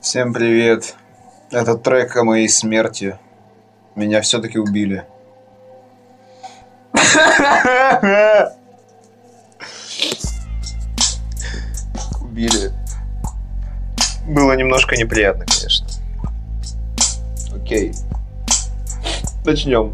Всем привет. Это трек о моей смерти. Меня все-таки убили. Убили. Было немножко неприятно, конечно. Окей. Начнем.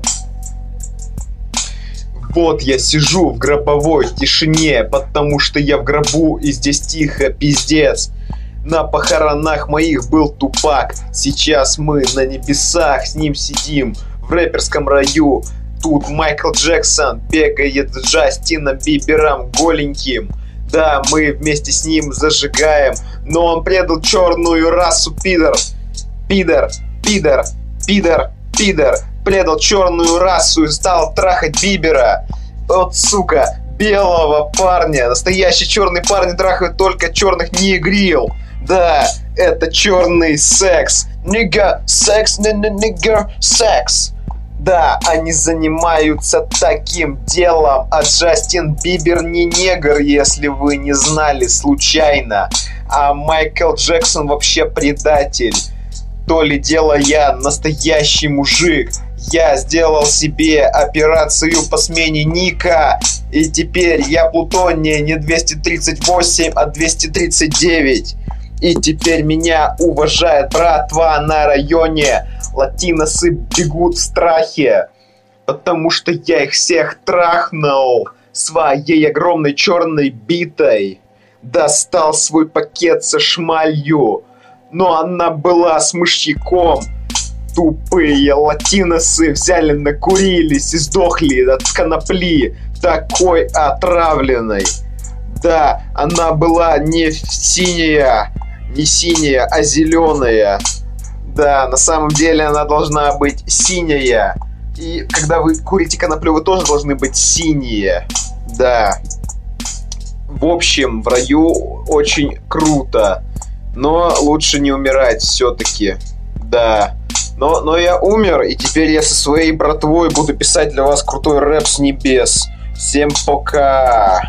Вот я сижу в гробовой тишине, потому что я в гробу и здесь тихо, пиздец. На похоронах моих был Тупак. Сейчас мы на небесах с ним сидим в рэперском раю. Тут Майкл Джексон бегает с Джастином Бибером голеньким. Да, мы вместе с ним зажигаем, но он предал черную расу, пидор. Пидор, пидор, пидор, пидор. Предал черную расу и стал трахать Бибера. Вот сука, белого парня. Настоящий черный парень трахают только черных негрил. Да, это черный секс. Нигга, секс, нигга, секс. Да, они занимаются таким делом. А Джастин Бибер не негр, если вы не знали случайно. А Майкл Джексон вообще предатель. То ли дело я настоящий мужик. Я сделал себе операцию по смене ника. И теперь я Плутония не 238, а 239. И теперь меня уважает братва на районе. Латиносы бегут в страхе, потому что я их всех трахнул своей огромной черной битой. Достал свой пакет со шмалью, но она была с мышьяком. Тупые латиносы взяли, накурились и сдохли от конопли, такой отравленной. Да, она была не синяя, а зеленая. Да, на самом деле она должна быть синяя. И когда вы курите коноплю, вы тоже должны быть синие. Да. В общем, в раю очень круто. Но лучше не умирать все-таки. Да. Но я умер, и теперь я со своей братвой буду писать для вас крутой рэп с небес. Всем пока.